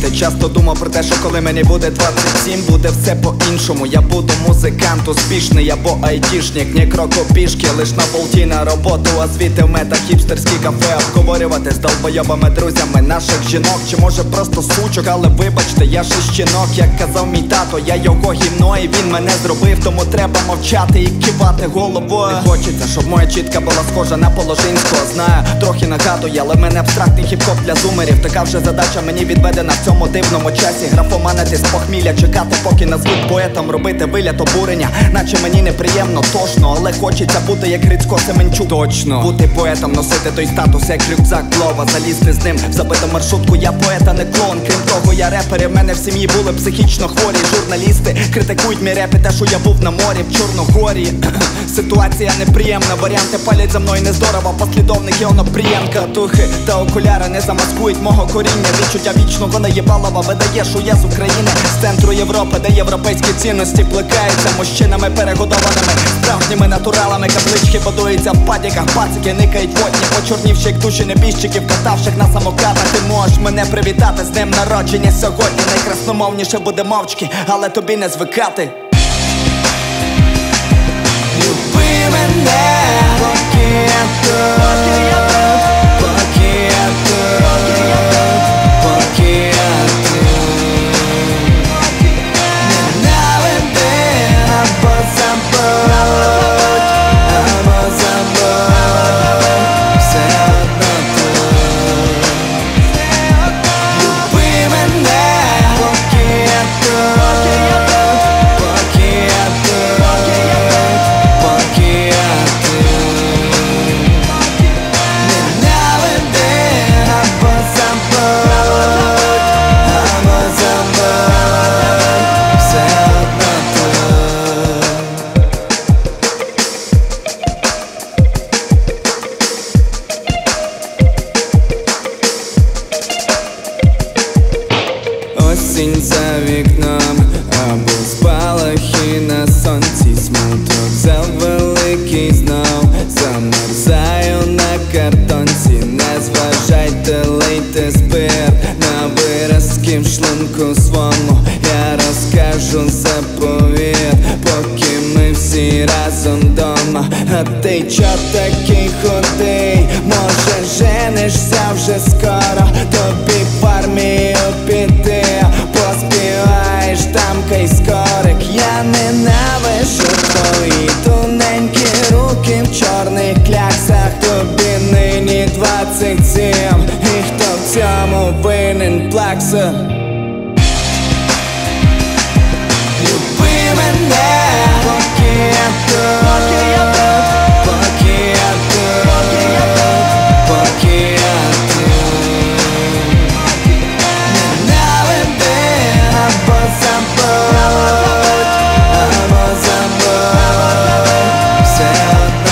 Ти часто думав про те, що коли мені буде 27, буде все по-іншому. Я буду музикант успішний або айтішник, ні кроку пішки, лиш на болті на роботу, а звідти в мета хіпстерські кафе обговорювати з долбойобами друзями наших жінок. Чи може просто сучок, але вибачте, я ще щінок. Як казав мій тато, я його гімно і він мене зробив, тому треба мовчати і кивати головою. Не хочеться, щоб моя чітка була схожа на Положинського. Знаю, трохи нагадує, але в мене абстрактний хіп-хоп для зумерів. Така вже задача мені відведена в цьому дивному часі. Графоманити з похмілля, чекати поки назвуть поетом, робити вигляд обурення, наче мені неприємно, тошно, але хочеться бути як Грицько Семенчук. Точно, бути поетом, носити той статус, як рюкзак Глова, залізти з ним в забиту маршрутку. Я поета, не клон, крім того я репер, і в мене в сім'ї були психічно хворі журналісти. Критикують мій реп і те, що я був на морі в Чорногорії. Ситуація неприємна, варіанти палять за мною нездорово. Послідовники Онопрієнка, тухи та окуляри не замаскують мого коріння. Відчуття вічного наєбалова видає, що я з України, з центру Європи, де європейські цінності плекаються мужчинами перегодованими, справжніми натуралами. Каплички будуються в падіках, пацики никають водні, почорнівши як душі небіжчиків, катавших на самокатах. Ти можеш мене привітати з днем народження сьогодні. Найкрасномовніше буде мовчки, але тобі не звикати. Люби мене, поки я тут, поки я тут, поки я тут. Ненавиди або забудь, все одно тут. Люби мене, поки я тут, поки я тут, поки я тут. Ненавиди або забудь, все одно тут. Осінь за вікном, або спалахи на сонці, смуток завеликий знов, замерзаю на картонці. Не зважайте, лийте спирт на виразки в шлунку свому. Я розкажу заповіт, поки ми всі разом дома. А ти чо такий худий? Може женишся вже скоро? Тобі в армію піти, поспіваєш там кайскорик. Я ненавижу твої тоненькі руки в чорних кляксах. Тобі нині 27, і хто в цьому винен? Плакса. Люби мене, поки я тут, поки я тут, поки я тут. Ненавиди або забудь, все одно.